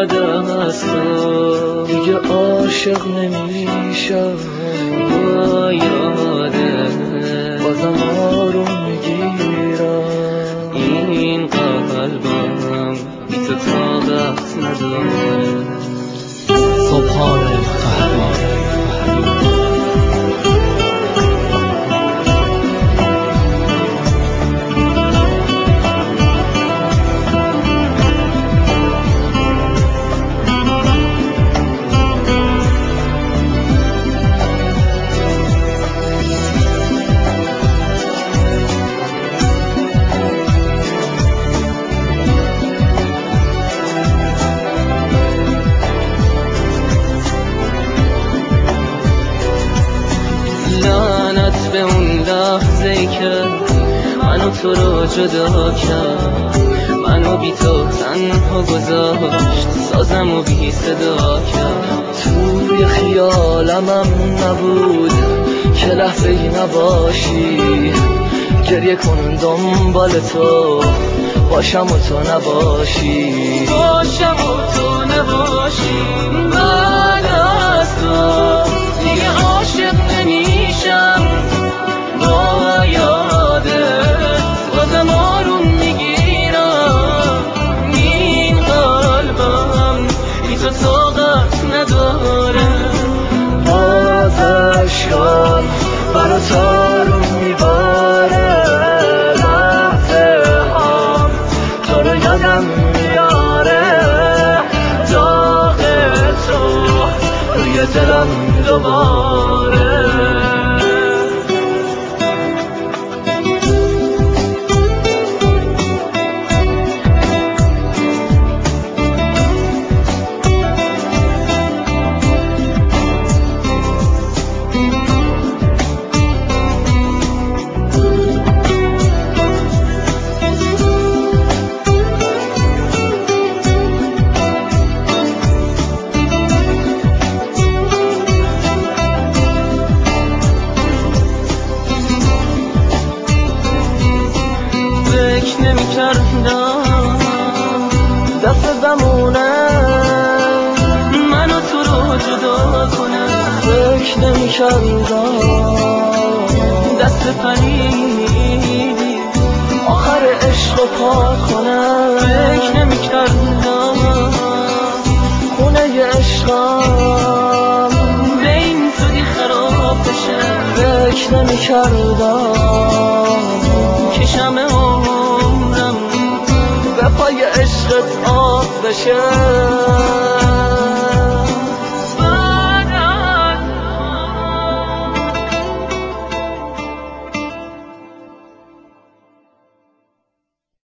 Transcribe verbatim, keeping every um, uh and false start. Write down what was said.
از تو دیگه عاشق نمیشم با یاده بازم آروم میگیرم این قلبم بی تو طاقت نداره. صبحان قهوه لحظه‌ای که منو تو رو جدا کرد، منو بی تو تنها گذاشت، سازمو بی صدا کرد. توی خیالمم نبود که لحظه ای نباشی، گریه کن دنبال تو باشم و تو نباشی، باشم و تو نباشی. بعد از تو دیگه عاشق نمیشم با یادت بازم آروم میگیرم این قلبم بی تو طاقت نداره. آتش کن برات آروم میباره، لحظه هم تو رو یادم میاره، داغ تو روی دلم دوباره. دست بمونه منو تو رو جدا کنه، فکر نمی کردم دست پریدی آخر عشق رو پاک کنه، فکر نمی کردم خونه ی عشقم به این زودی خراب بشه، فکر نمی کردم که شمع عمرم به پای عشقت آب بشه.